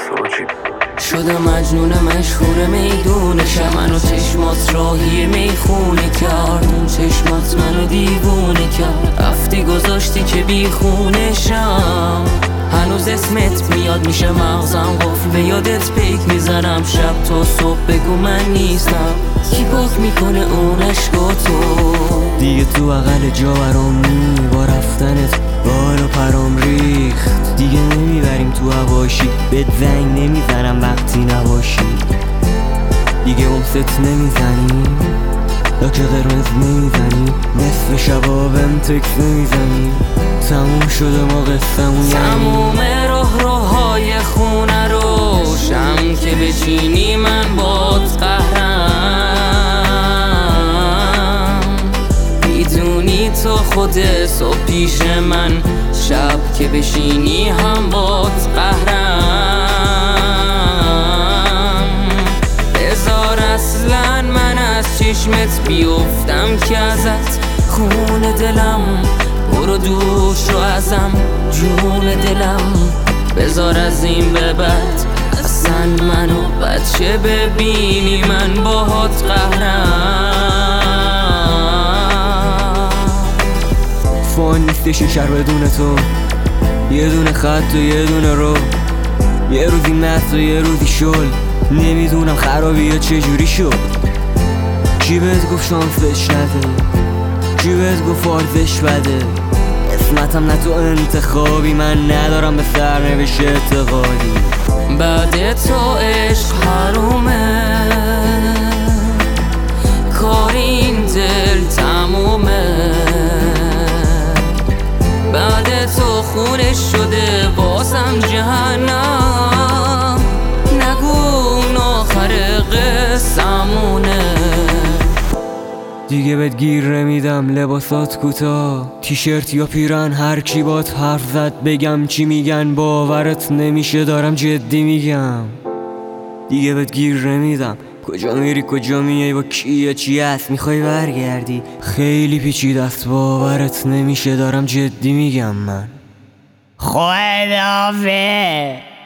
شدم مجنون مشهور میدونشم، منو چشمات راهی میخونه کرد، اون چشمات منو دیوونه کرد. هفته گذاشتی که بیخونشم، هنوز اسمت میاد میشه مغزم قفل، به یادت پیک میزنم شب تا صبح، بگو من نیستم. کی پاک میکنه اون عشقاتو؟ دیگه تو بغل جا برام نی، با رفتنت بالا پرام ریخت. دیگه نمیبریم تو هواشی، بهت زنگ نمیزنم وقتی نباشی. دیگه امست نمیزنی، لاک قرمز نمیزنی، نصف شبا بهم تکس نمیزنی. تموم شده ما قصه‌مون، تموم راهروهای خونه رو شم که بچینی من بات قهرم. میدونی تو خود صبح پیش من، شب که بشینی هم بات قهرم. بذار اصلا من از چشمت بیفتم که ازت خون دلم، برو دور شو ازم جون دلم. بذار از این به بعد اصلا منو بچه ببینی، من باهات قهرم. فان نیستش این شهر بدون تو، یه دونه خط و یه دونه رو، یه روزی مست و یه روزی شل. نمیدونم خرابی یا چجوری شد. کی بهت گفت شانسش نده، کی بهت گفت آرزش بده. اسمتم نه تو انتخابی، من ندارم به سرنوشت اعتقادی. بعد تو عشق حرومه، کار این دل تمومه. بعد تو خونش شده بازم جهنم، نگو اون آخر قصه‌مونه. دیگه بهت گیر نمیدم، لباسات کوتاه، تیشرت یا پیرن، هر کی بات حرف زد بگم چی میگن باورت نمیشه، دارم جدی میگم. دیگه بهت گیر نمیدم، کجا میری کجا میای با کیه چی هست میخوای برگردی. خیلی پیچیده است باورت نمیشه، دارم جدی میگم من. خداحافظ.